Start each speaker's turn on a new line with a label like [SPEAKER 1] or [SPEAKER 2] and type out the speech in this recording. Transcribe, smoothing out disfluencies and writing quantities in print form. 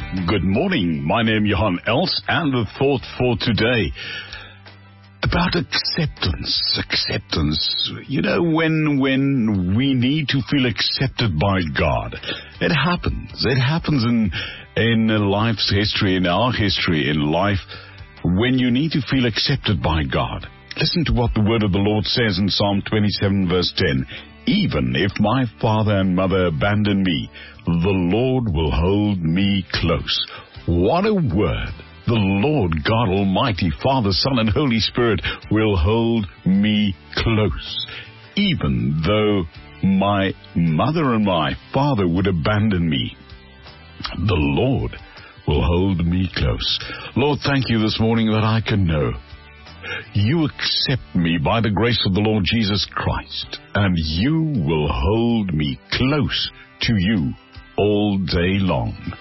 [SPEAKER 1] Good morning. My name is Johan Els, and the thought for today about acceptance. You know, when we need to feel accepted by God, it happens. It happens in life's history, in our history, in life, when you need to feel accepted by God. Listen to what the word of the Lord says in Psalm 27, verse 10. Even if my father and mother abandon me, the Lord will hold me close. What a word! The Lord God Almighty, Father, Son, and Holy Spirit will hold me close. Even though my mother and my father would abandon me, the Lord will hold me close. Lord, thank you this morning that I can know you accept me by the grace of the Lord Jesus Christ, and you will hold me close to you all day long.